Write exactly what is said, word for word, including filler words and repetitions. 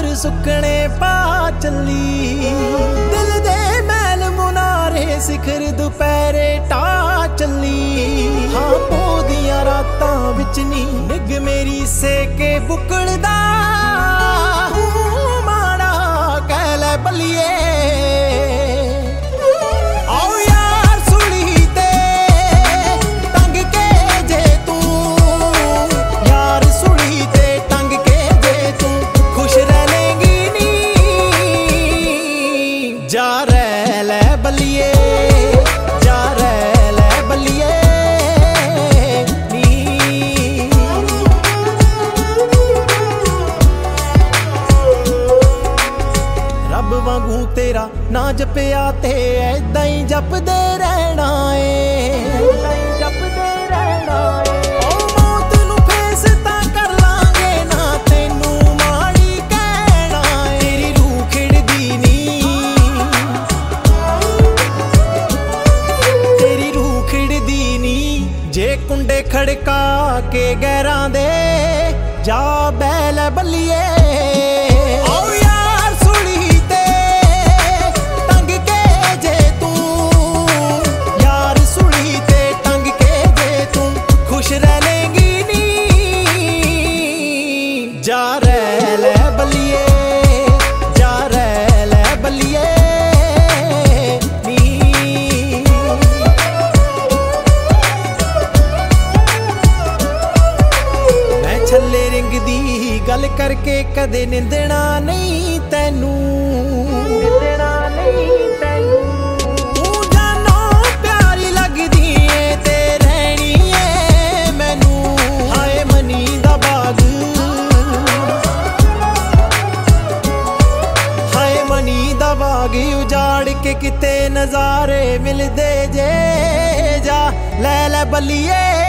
चादर सुकने पा चली दिल दे मैल मुनारे सिखर दुपहरे टा चली हाँ पोदियां रातां विच नी निग मेरी सेके बुकड़दा माड़ा कह लै बलिए जा रे लै बलिए जा रे लै बलिए नी रब वांगू तेरा ना जपिया ते ऐदां ही जपदे रहना है जपदे रहना है जे कुंडे खड़का के गैरां दे जा बैल बलिए ओ यार सुली ते टंग के जे तू यार सुली ते टंग के जे तू खुश रह लेंगी नी जा रे लै बलिए जा रे लै बलिए छले रिंग दी गल करके कदे निंदना नहीं तैनू निंदना नहीं तैनू तू जानो प्यारी लगदी है ते रहनी है मैनू हाय मनी दा बाग हाय मनी दा बाग उजाड़ के किते नजारे मिलदे जे जा लै लै बलिए